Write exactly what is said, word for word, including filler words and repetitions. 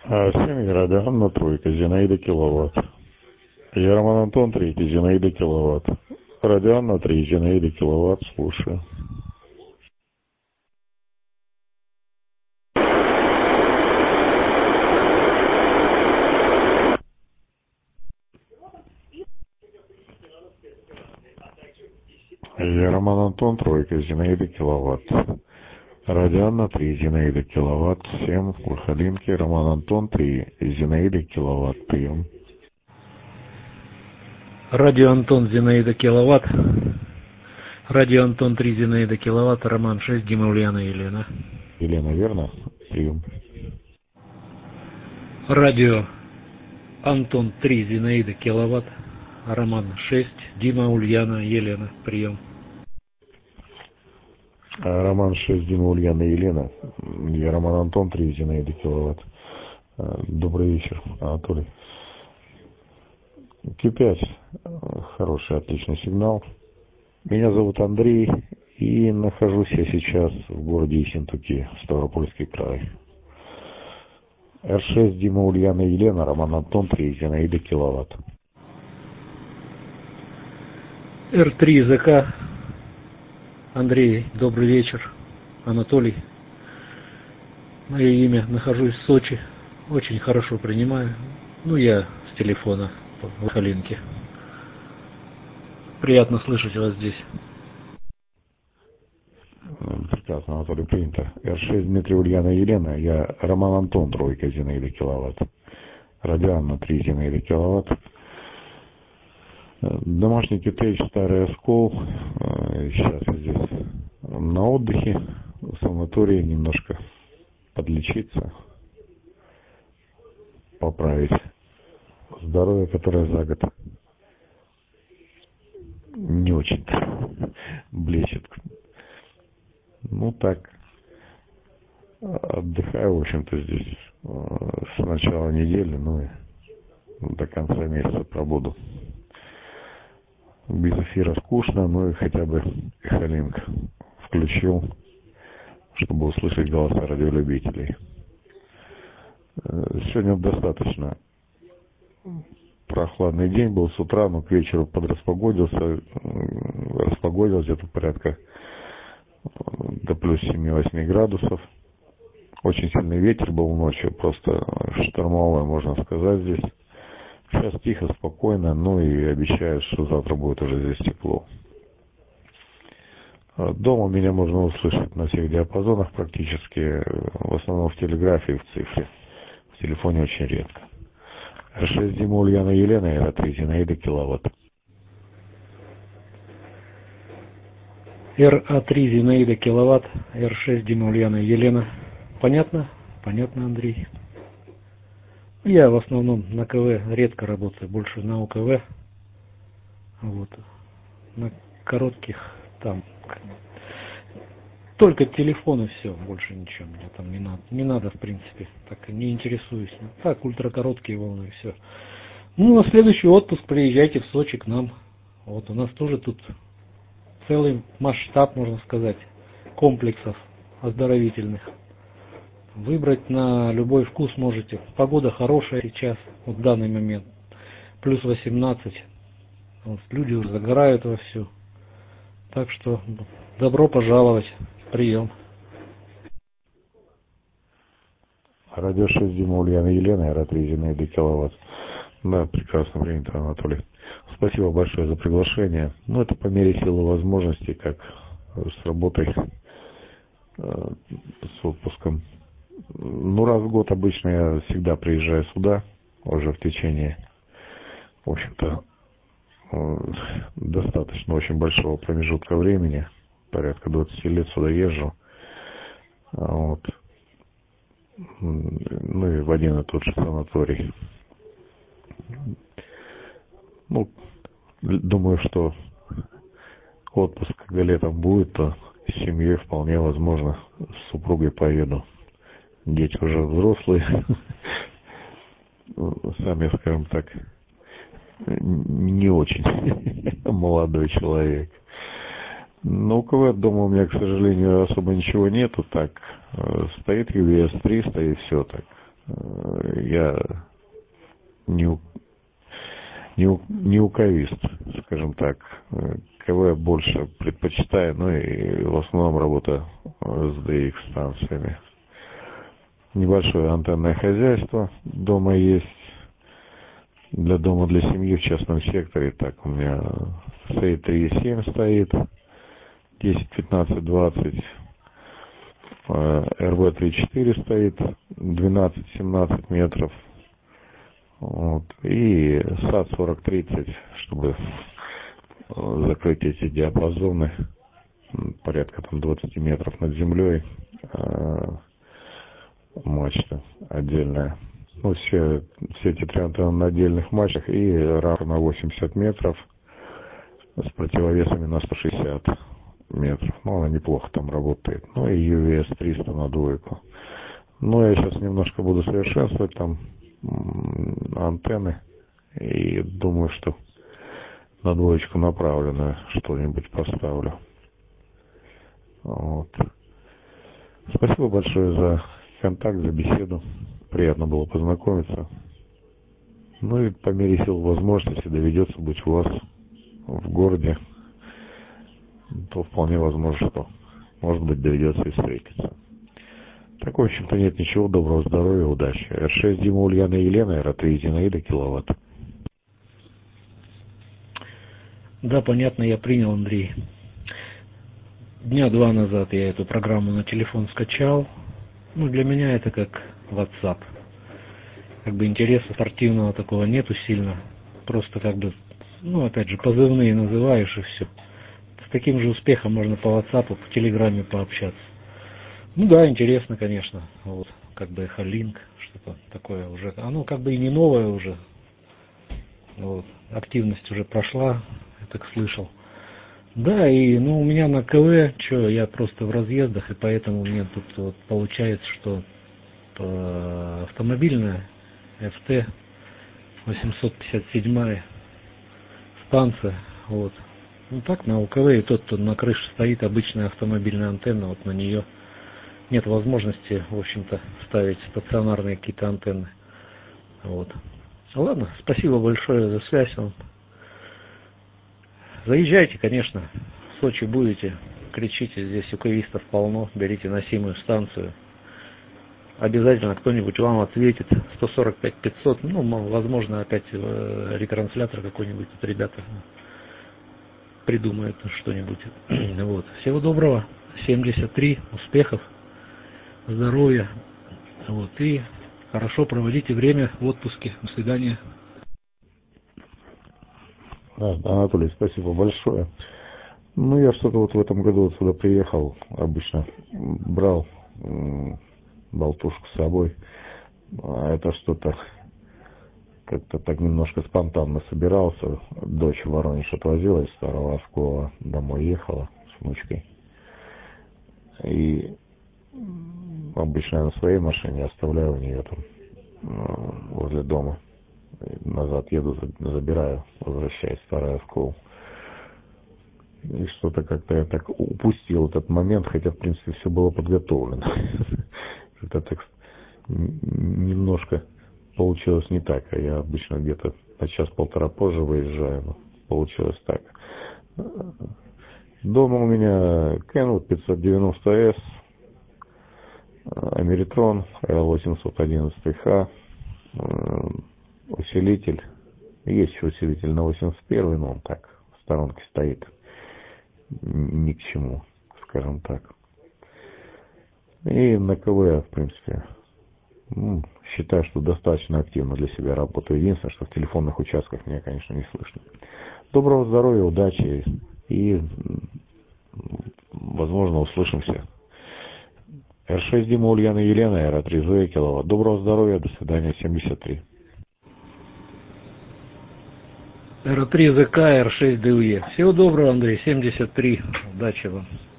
А, семь Радианна тройка, Зинаида киловатт. Я Роман Антон, третий, Зинаида киловатт. Радианна три, Зинаида киловатт, слушаю. Я Роман Антон, тройка, Зинаида киловатт. Радианна три, Зинаида киловатт, семь, Курхалинки, Роман Антон три, Зинаида киловатт, прием. Радио Антон, Зинаида киловатт. Радио Антон три, Зинаида киловатт. Роман шесть, Дима, Ульяна, Елена. Елена, верно? Прием. Радио Антон три, Зинаида киловатт. Роман шесть, Дима, Ульяна, Елена. Прием. Роман шесть, Дима, Ульяна, Елена. Я Роман Антон три, Зинаида киловатт. Добрый вечер, Анатолий. Q пять. Хороший, отличный сигнал. Меня зовут Андрей, и нахожусь я сейчас в городе Ессентуки, Ставропольский край. эр шесть, Дима, Ульяна, Елена, Роман Антон три, Зинаида киловатт. эр три, ЗК. Андрей, добрый вечер. Анатолий. Мое имя. Нахожусь в Сочи. Очень хорошо принимаю. Ну, я с телефона в Халинке. Приятно слышать вас здесь. Прекрасно, Анатолий, принято. эр шесть, Дмитрий, Ульяна, Елена. Я Роман Антон, тройка, Зинаида киловатт. Радианна три, Зинаида киловатт. Домашний китеч, старый оскол. Сейчас я здесь на отдыхе, в санатории, немножко подлечиться, поправить здоровье, которое за год не очень-то блещет. Ну так, отдыхаю, в общем-то, здесь с начала недели, ну и до конца месяца пробуду. Без эфира скучно, ну и хотя бы Халинг включил, чтобы услышать голоса радиолюбителей. Сегодня достаточно прохладный день был с утра, но к вечеру подраспогодился, распогодилось где-то порядка до плюс семь-восемь градусов. Очень сильный ветер был ночью, просто штормовое, можно сказать, здесь. Сейчас тихо, спокойно, ну и обещают, что завтра будет уже здесь тепло. Дома меня можно услышать на всех диапазонах практически, в основном в телеграфе и в цифре. В телефоне очень редко. эр шесть, Дима, Ульяна, Елена, эр три, Зинаида киловатт. эр три, Зинаида киловатт. эр шесть, Дима, Ульяна, Елена. Понятно? Понятно, Андрей. Я в основном на КВ редко работаю, больше на УКВ. Вот. На коротких там только телефон и все, больше ничего мне там не надо. Не надо, в принципе, так не интересуюсь. Так, ультракороткие волны и все. Ну, на следующий отпуск приезжайте в Сочи к нам. Вот у нас тоже тут целый масштаб, можно сказать, комплексов оздоровительных. Выбрать на любой вкус можете. Погода хорошая сейчас, вот в данный момент. Плюс восемнадцать. Вот, люди уже загорают вовсю. Так что добро пожаловать. Прием. Радио шесть, Дима, Ульяна, Елена, эр три, Зинаида киловатт. Да, прекрасно принято, Анатолий. Спасибо большое за приглашение. Ну, это по мере силы возможностей, как с работой, с отпуском. Ну, раз в год обычно я всегда приезжаю сюда, уже в течение, в общем-то, достаточно очень большого промежутка времени, порядка двадцати лет сюда езжу. Вот. Ну и в один и тот же санаторий. Ну, думаю, что отпуск, когда летом будет, то с семьей вполне возможно с супругой поеду. Дети уже взрослые, сами, скажем так, не очень молодой человек. Но у КВ дома у меня, к сожалению, особо ничего нету. Так, стоит ю ви эс три, стоит все так. я не, не, не УКВист, скажем так. КВ больше предпочитаю, ну и в основном работа с ди икс станциями. Небольшое антенное хозяйство дома есть. Для дома, для семьи в частном секторе. Так, у меня Сей три и семь стоит, десять, пятнадцать, двадцать. эр вэ три и четыре стоит, двенадцать, семнадцать метров. Вот. И САТ сорок тридцать, чтобы закрыть эти диапазоны, порядка там двадцать метров над землей. Мачта отдельная. Ну, все, все эти три антенны на отдельных мачтах и рар на восемьдесят метров с противовесами на сто шестьдесят метров. Ну, она неплохо там работает. Ну, и ю ви эс триста на двойку. Ну, я сейчас немножко буду совершенствовать там антенны. И думаю, что на двоечку направленную что-нибудь поставлю. Вот. Спасибо большое за контакт, за беседу. Приятно было познакомиться. Ну и по мере сил возможности доведется быть у вас в городе, то вполне возможно, что, может быть, доведется и встретиться. Так, в общем-то, нет ничего. Доброго здоровья, удачи. эр шесть Дима, Ульяна и Елена, эр три Зинаида, киловатт. Да, понятно, я принял, Андрей. Дня два назад я эту программу на телефон скачал. Ну, для меня это как WhatsApp. Как бы интереса спортивного такого нету сильно. Просто как бы, ну, опять же, позывные называешь и все. С таким же успехом можно по WhatsApp, по Телеграме пообщаться. Ну да, интересно, конечно. Вот, как бы Эхолинк, что-то такое уже. Оно как бы и не новое уже. Вот, активность уже прошла, я так слышал. Да, и ну у меня на КВ, что, я просто в разъездах, и поэтому у меня тут вот получается, что э, автомобильная эф тэ восемьсот пятьдесят семь станция, вот. Ну так, на УКВ и тот, кто на крыше стоит, обычная автомобильная антенна, вот на нее нет возможности, в общем-то, ставить стационарные какие-то антенны. Вот. Ладно, спасибо большое за связь вам. Заезжайте, конечно, в Сочи будете, кричите, здесь УКВистов полно, берите носимую станцию. Обязательно кто-нибудь вам ответит. сто сорок пять пятьсот, ну, возможно, опять ретранслятор какой-нибудь, тут ребята придумают что-нибудь. Вот. Всего доброго, семьдесят три, успехов, здоровья, вот, и хорошо проводите время в отпуске. До свидания. Анатолий, спасибо большое. Ну, я что-то вот в этом году вот сюда приехал, обычно брал м, болтушку с собой, а это что-то как-то так немножко спонтанно собирался. Дочь в Воронеж отвозила из Старого Оскола, домой ехала с внучкой. И обычно я на своей машине оставляю у нее там возле дома. Назад еду, забираю, возвращаюсь в Старый Оскол. И что-то как-то я так упустил этот момент, хотя, в принципе, все было подготовлено. Это так немножко получилось не так, а я обычно где-то на час-полтора позже выезжаю, но получилось так. Дома у меня Kenwood пятьсот девяносто эс, Америтрон эл восемьсот одиннадцать эйч, усилитель. Есть еще усилитель на восемьдесят один, но он так в сторонке стоит. Ни к чему, скажем так. И на КВ, в принципе, ну, считаю, что достаточно активно для себя работаю. Единственное, что в телефонных участках меня, конечно, не слышно. Доброго здоровья, удачи и, возможно, услышимся. эр шесть Дима, Ульяна и Елена, эр три Зоя, киловатт. Доброго здоровья, до свидания, семьдесят три. эр три зэ ка, эр шесть дэ у е. Всего доброго, Андрей, семьдесят три. Удачи вам.